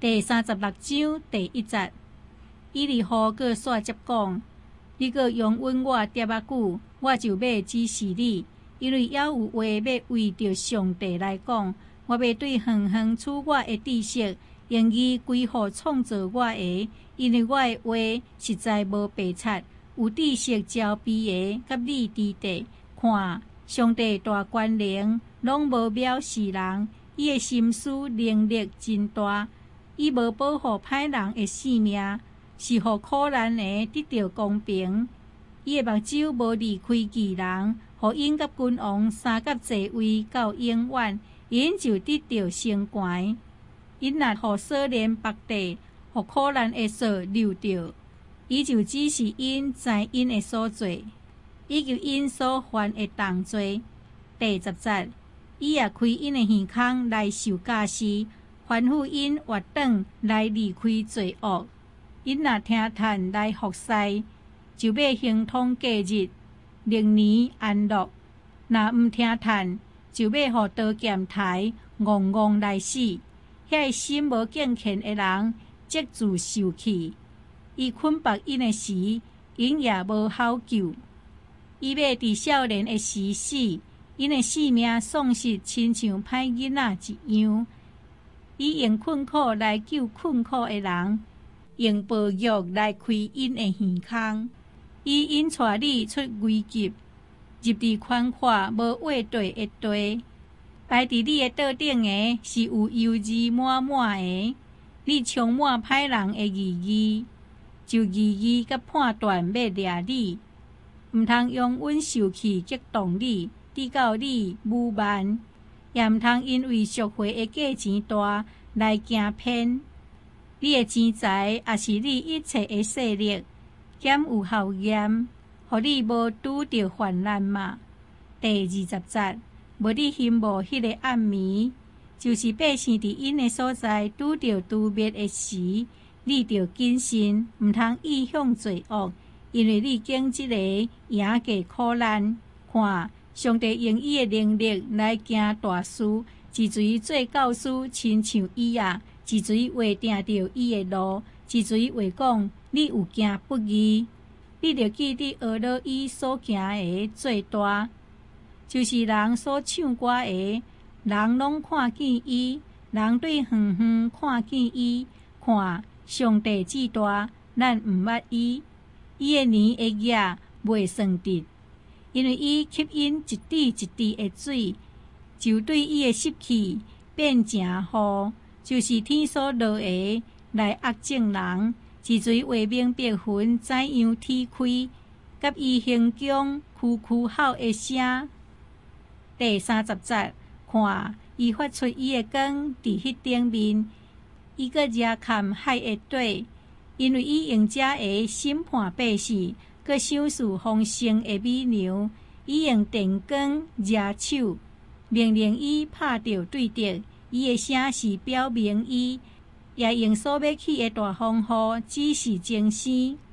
第36章第1节，以利户阁煞接讲：你阁拥吻我10仔久，我就要指示你，因为还有话要为着上帝来讲。我要对远远赐我的知识，用伊归乎创造我的，因为我的话实在无白贼。有知识招逼的，甲你伫地看，上帝大权能，拢无藐视人。伊的心思能力真大，伊无保护歹人的性命，是互苦难的得到公平。伊的目睭无离开义人，互因甲君王三甲坐位到永远，因就得到升悬。因若互少年绑地，互苦难的手留着，伊就只是因知因的所做，以及因所犯的重罪。第10节，伊也开因的耳孔来受教示，吩咐因活转来离开罪恶。因若听叹来服侍，就要行通假日，历年安乐；若毋听叹，就要互刀剑刣，戆戆来死。遐心无敬虔的人，即自受气。伊捆绑因的时，因也无好救。伊要伫少年的时死，因的性命丧失，亲像歹囡仔一样。伊用困苦来救困苦的人，用暴虐来开因的耳孔。伊因带你出危急，入伫宽阔无话题的地。摆伫你的桌顶的是有油渍满满的，你充满歹人的意义，就意义甲判断要掠你，毋通用阮受气激动你，直到你侮慢，也毋通因为赎回的价钱大来惊骗。你的钱财也是你一切的势力，减有效验，互你无拄着患难嘛。第20节，无你心无迄个暗暝，就是百姓伫因的所在拄着毒灭的时，你着谨慎，毋通意向罪恶，因为你经即个赢过苦难。看，上帝用伊的能力来行大事，之随做教师，亲像伊啊，之随画定着伊的路，之随话讲你有行不义，你着记得学了伊所行的最大。就是人所唱歌的，人拢看见伊，人对远远看见伊。看，上帝至大，咱毋捌伊，伊的年的夜未算得，因为伊吸引一滴一滴的水，就对伊的湿气变诚雨，就是天所落的来压正人，之随画明白云怎样天开，甲伊形中哭哭号的声。第30节，看，伊发出伊的光伫迄顶面，伊阁热砍海的底，因为伊用遮个审判百姓，阁赏赐丰盛的美牛。伊用电光热手，命令伊拍着对敌，伊的声是表明伊，也用所要起的大风雨指示精神。